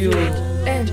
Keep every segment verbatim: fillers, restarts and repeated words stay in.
Studio M.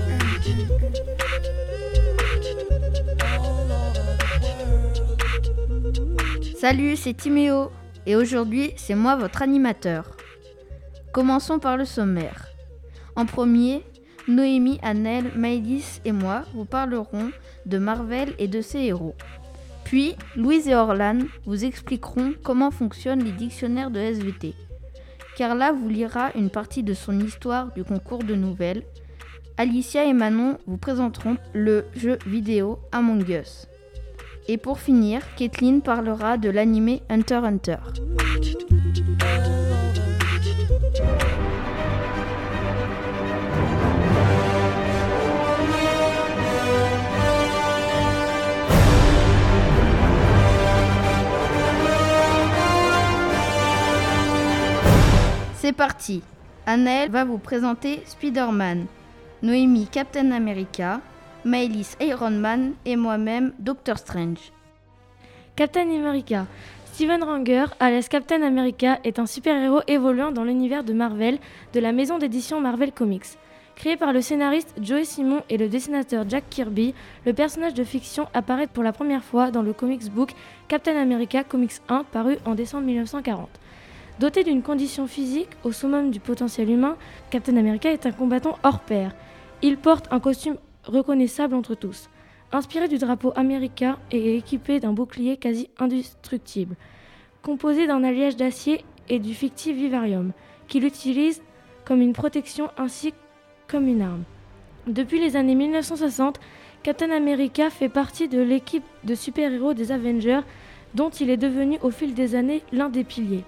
Salut, c'est Timéo et aujourd'hui c'est moi votre animateur. Commençons par le sommaire. En premier, Noémie, Annelle, Maëlys et moi vous parlerons de Marvel et de ses héros. Puis, Louise et Orlan vous expliqueront comment fonctionnent les dictionnaires de S V T. Carla vous lira une partie de son histoire du concours de nouvelles. Alicia et Manon vous présenteront le jeu vidéo Among Us. Et pour finir, Kathleen parlera de l'animé Hunter x Hunter. C'est parti. Anaëlle va vous présenter Spider-Man, Noémie Captain America, Maëlys Iron Man et moi-même Doctor Strange. Captain America. Steven Ranger, alias Captain America, est un super-héros évoluant dans l'univers de Marvel de la maison d'édition Marvel Comics. Créé par le scénariste Joe Simon et le dessinateur Jack Kirby, le personnage de fiction apparaît pour la première fois dans le comics book Captain America Comics un paru en décembre dix-neuf cent quarante. Doté d'une condition physique au summum du potentiel humain, Captain America est un combattant hors pair. Il porte un costume reconnaissable entre tous. Inspiré du drapeau américain et équipé d'un bouclier quasi indestructible, composé d'un alliage d'acier et du fictif vivarium, qu'il utilise comme une protection ainsi comme une arme. Depuis les années mille neuf cent soixante, Captain America fait partie de l'équipe de super-héros des Avengers, dont il est devenu au fil des années l'un des piliers.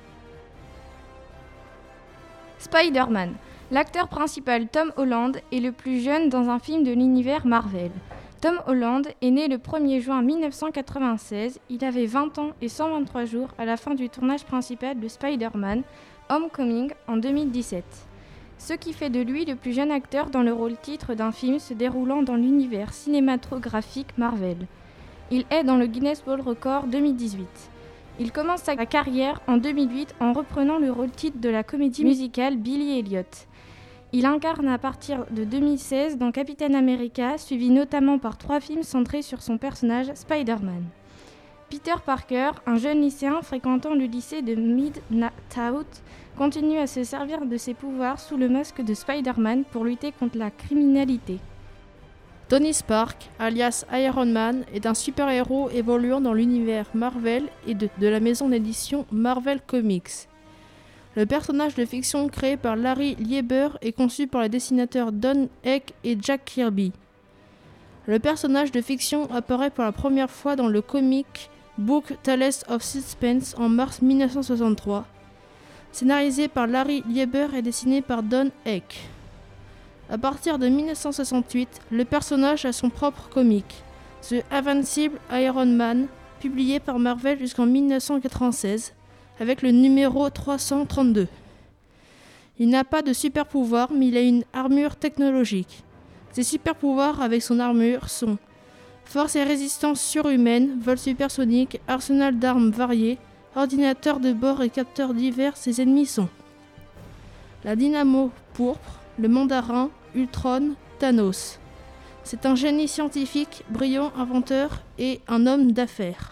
Spider-Man. L'acteur principal Tom Holland est le plus jeune dans un film de l'univers Marvel. Tom Holland est né le premier juin mille neuf cent quatre-vingt-seize. Il avait vingt ans et cent vingt-trois jours à la fin du tournage principal de Spider-Man Homecoming en deux mille dix-sept. Ce qui fait de lui le plus jeune acteur dans le rôle titre d'un film se déroulant dans l'univers cinématographique Marvel. Il est dans le Guinness World Record deux mille dix-huit. Il commence sa carrière en deux mille huit en reprenant le rôle titre de la comédie musicale Billy Elliot. Il incarne à partir de deux mille seize dans Captain America, suivi notamment par trois films centrés sur son personnage Spider-Man. Peter Parker, un jeune lycéen fréquentant le lycée de Midtown, continue à se servir de ses pouvoirs sous le masque de Spider-Man pour lutter contre la criminalité. Tony Stark, alias Iron Man, est un super-héros évoluant dans l'univers Marvel et de, de la maison d'édition Marvel Comics. Le personnage de fiction créé par Larry Lieber est conçu par les dessinateurs Don Heck et Jack Kirby. Le personnage de fiction apparaît pour la première fois dans le comic book Tales of Suspense en mars mille neuf cent soixante-trois, scénarisé par Larry Lieber et dessiné par Don Heck. À partir de mille neuf cent soixante-huit, le personnage a son propre comic, The Invincible Iron Man, publié par Marvel jusqu'en mille neuf cent quatre-vingt-seize, avec le numéro trois cent trente-deux. Il n'a pas de super pouvoir, mais il a une armure technologique. Ses super pouvoirs avec son armure sont force et résistance surhumaine, vol supersonique, arsenal d'armes variées, ordinateur de bord et capteurs divers. Ses ennemis sont la dynamo pourpre, le mandarin, Ultron, Thanos. C'est un génie scientifique, brillant inventeur et un homme d'affaires.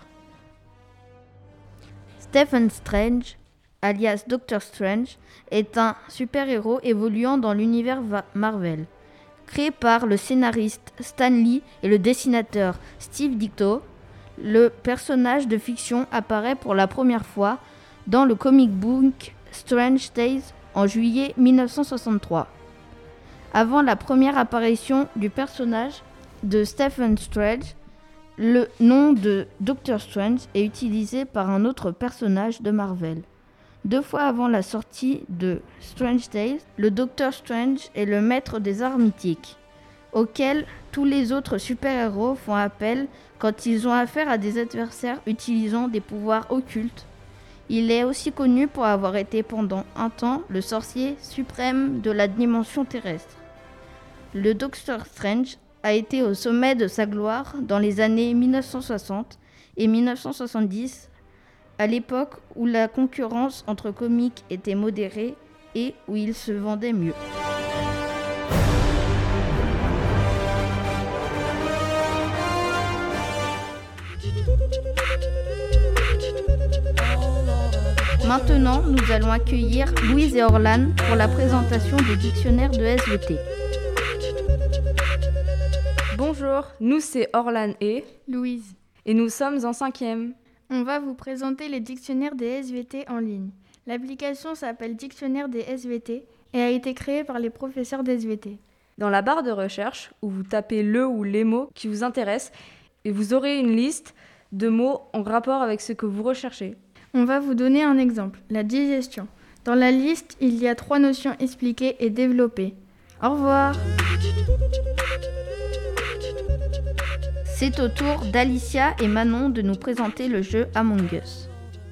Stephen Strange, alias Doctor Strange, est un super-héros évoluant dans l'univers va- Marvel. Créé par le scénariste Stan Lee et le dessinateur Steve Ditko, le personnage de fiction apparaît pour la première fois dans le comic book Strange Tales en juillet mille neuf cent soixante-trois. Avant la première apparition du personnage de Stephen Strange, le nom de Doctor Strange est utilisé par un autre personnage de Marvel. Deux fois avant la sortie de Strange Tales, le Doctor Strange est le maître des arts mythiques, auquel tous les autres super-héros font appel quand ils ont affaire à des adversaires utilisant des pouvoirs occultes. Il est aussi connu pour avoir été pendant un temps le sorcier suprême de la dimension terrestre. Le Doctor Strange a été au sommet de sa gloire dans les années mille neuf cent soixante et mille neuf cent soixante-dix, à l'époque où la concurrence entre comics était modérée et où il se vendait mieux. Maintenant, nous allons accueillir Louise et Orlan pour la présentation des dictionnaires de S V T. Bonjour, nous c'est Orlan et Louise. Et nous sommes en cinquième. On va vous présenter les dictionnaires des S V T en ligne. L'application s'appelle Dictionnaire des S V T et a été créée par les professeurs d'S V T. Dans la barre de recherche, où vous tapez le ou les mots qui vous intéressent, et vous aurez une liste de mots en rapport avec ce que vous recherchez. On va vous donner un exemple, la digestion. Dans la liste, il y a trois notions expliquées et développées. Au revoir. C'est au tour d'Alicia et Manon de nous présenter le jeu Among Us.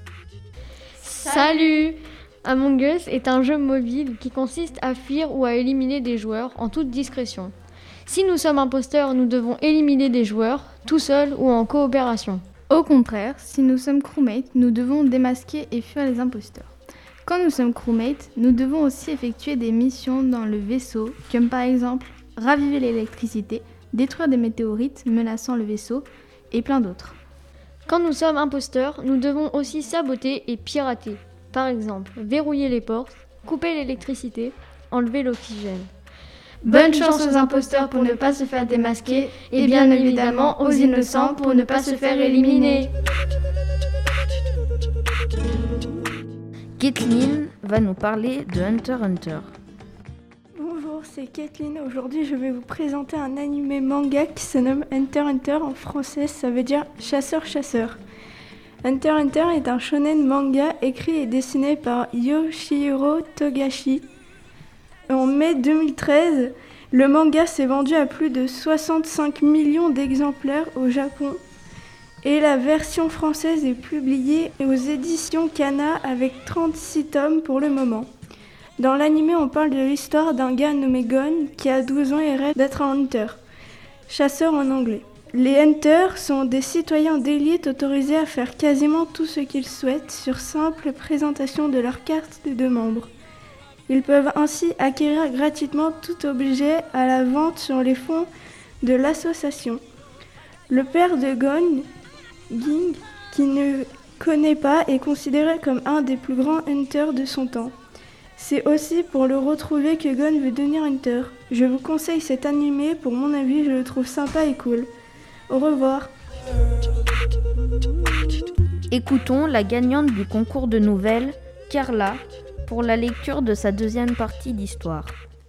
Salut! Among Us est un jeu mobile qui consiste à fuir ou à éliminer des joueurs en toute discrétion. Si nous sommes imposteurs, nous devons éliminer des joueurs, tout seuls ou en coopération. Au contraire, si nous sommes crewmates, nous devons démasquer et fuir les imposteurs. Quand nous sommes crewmates, nous devons aussi effectuer des missions dans le vaisseau, comme par exemple raviver l'électricité, détruire des météorites menaçant le vaisseau et plein d'autres. Quand nous sommes imposteurs, nous devons aussi saboter et pirater. Par exemple, verrouiller les portes, couper l'électricité, enlever l'oxygène. Bonne chance aux imposteurs pour ne pas se faire démasquer et bien évidemment aux innocents pour ne pas se faire éliminer. Kathleen va nous parler de Hunter x Hunter. Bonjour, c'est Kathleen. Aujourd'hui, je vais vous présenter un animé manga qui se nomme Hunter x Hunter. En français, ça veut dire chasseur-chasseur. Hunter x Hunter est un shonen manga écrit et dessiné par Yoshihiro Togashi. En mai deux mille treize, le manga s'est vendu à plus de soixante-cinq millions d'exemplaires au Japon et la version française est publiée aux éditions Kana avec trente-six tomes pour le moment. Dans l'anime, on parle de l'histoire d'un gars nommé Gon qui a douze ans et rêve d'être un hunter, chasseur en anglais. Les hunters sont des citoyens d'élite autorisés à faire quasiment tout ce qu'ils souhaitent sur simple présentation de leur carte de membres. Ils peuvent ainsi acquérir gratuitement tout objet à la vente sur les fonds de l'association. Le père de Gon, Ging, qui ne connaît pas, est considéré comme un des plus grands hunters de son temps. C'est aussi pour le retrouver que Gon veut devenir hunter. Je vous conseille cet animé, pour mon avis, je le trouve sympa et cool. Au revoir. Écoutons la gagnante du concours de nouvelles, Carla, pour la lecture de sa deuxième partie d'histoire.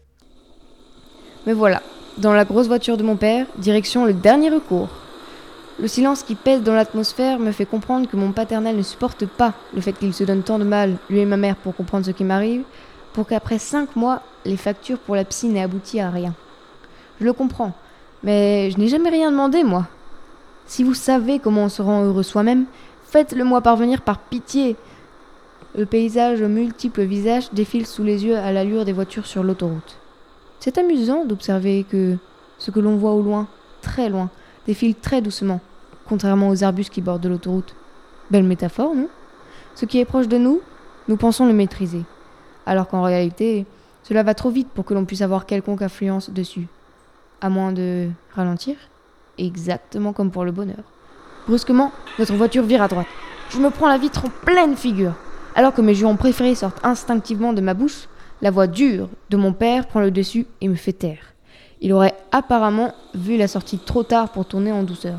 Me voilà, dans la grosse voiture de mon père, direction le dernier recours. Le silence qui pèse dans l'atmosphère me fait comprendre que mon paternel ne supporte pas le fait qu'il se donne tant de mal, lui et ma mère, pour comprendre ce qui m'arrive, pour qu'après cinq mois, les factures pour la psy n'aient abouti à rien. Je le comprends, mais je n'ai jamais rien demandé, moi. Si vous savez comment on se rend heureux soi-même, faites-le moi parvenir par pitié. Le paysage aux multiples visages défile sous les yeux à l'allure des voitures sur l'autoroute. C'est amusant d'observer que ce que l'on voit au loin, très loin, défile très doucement, contrairement aux arbustes qui bordent l'autoroute. Belle métaphore, non ? Ce qui est proche de nous, nous pensons le maîtriser, alors qu'en réalité, cela va trop vite pour que l'on puisse avoir quelconque influence dessus. À moins de ralentir, exactement comme pour le bonheur. Brusquement, notre voiture vire à droite. Je me prends la vitre en pleine figure. Alors que mes jurons préférés sortent instinctivement de ma bouche, la voix dure de mon père prend le dessus et me fait taire. Il aurait apparemment vu la sortie trop tard pour tourner en douceur.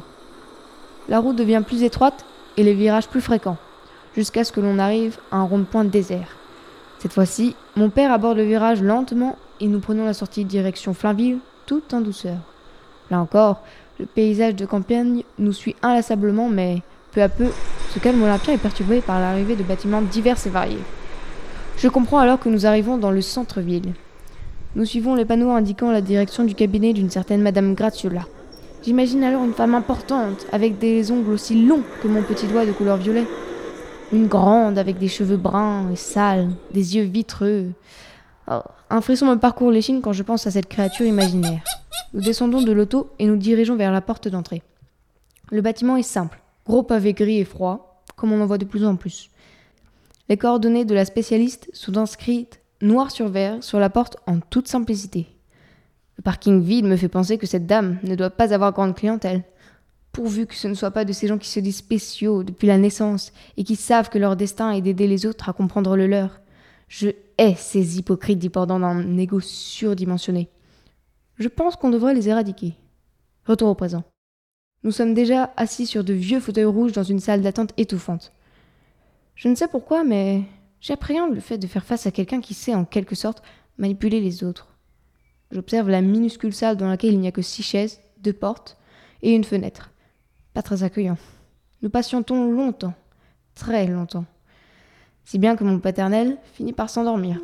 La route devient plus étroite et les virages plus fréquents, jusqu'à ce que l'on arrive à un rond-point désert. Cette fois-ci, mon père aborde le virage lentement et nous prenons la sortie direction Flainville, tout en douceur. Là encore, le paysage de campagne nous suit inlassablement, mais peu à peu, ce calme olympien est perturbé par l'arrivée de bâtiments divers et variés. Je comprends alors que nous arrivons dans le centre-ville. Nous suivons les panneaux indiquant la direction du cabinet d'une certaine Madame Graziola. J'imagine alors une femme importante, avec des ongles aussi longs que mon petit doigt de couleur violet. Une grande, avec des cheveux bruns et sales, des yeux vitreux. Oh, un frisson me parcourt l'échine quand je pense à cette créature imaginaire. Nous descendons de l'auto et nous dirigeons vers la porte d'entrée. Le bâtiment est simple. Gros pavé gris et froid, comme on en voit de plus en plus. Les coordonnées de la spécialiste sont inscrites noir sur vert sur la porte en toute simplicité. Le parking vide me fait penser que cette dame ne doit pas avoir grande clientèle. Pourvu que ce ne soit pas de ces gens qui se disent spéciaux depuis la naissance et qui savent que leur destin est d'aider les autres à comprendre le leur. Je hais ces hypocrites dépendant d'un ego surdimensionné. Je pense qu'on devrait les éradiquer. Retour au présent. Nous sommes déjà assis sur de vieux fauteuils rouges dans une salle d'attente étouffante. Je ne sais pourquoi, mais j'appréhende le fait de faire face à quelqu'un qui sait en quelque sorte manipuler les autres. J'observe la minuscule salle dans laquelle il n'y a que six chaises, deux portes et une fenêtre. Pas très accueillant. Nous patientons longtemps, très longtemps. Si bien que mon paternel finit par s'endormir.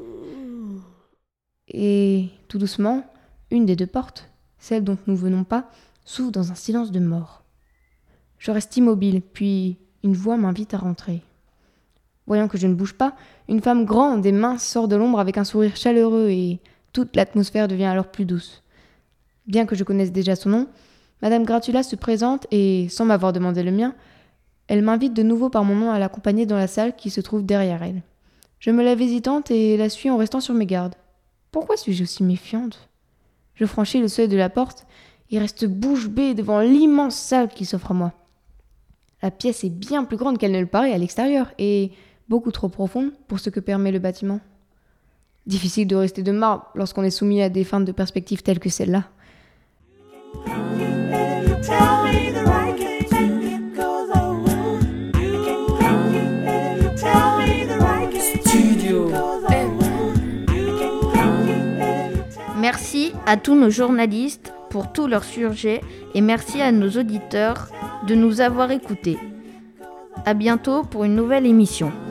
Et tout doucement, une des deux portes, celle dont nous venons pas, s'ouvre dans un silence de mort. Je reste immobile, puis une voix m'invite à rentrer. Voyant que je ne bouge pas, une femme grande et mince sort de l'ombre avec un sourire chaleureux et toute l'atmosphère devient alors plus douce. Bien que je connaisse déjà son nom, Madame Gratula se présente et, sans m'avoir demandé le mien, elle m'invite de nouveau par mon nom à l'accompagner dans la salle qui se trouve derrière elle. Je me lève hésitante et la suis en restant sur mes gardes. Pourquoi suis-je aussi méfiante ? Je franchis le seuil de la porte et reste bouche bée devant l'immense salle qui s'offre à moi. La pièce est bien plus grande qu'elle ne le paraît à l'extérieur et beaucoup trop profonde pour ce que permet le bâtiment. Difficile de rester de marbre lorsqu'on est soumis à des feintes de perspective telles que celle-là. Merci à tous nos journalistes pour tous leurs sujets et merci à nos auditeurs de nous avoir écoutés. À bientôt pour une nouvelle émission.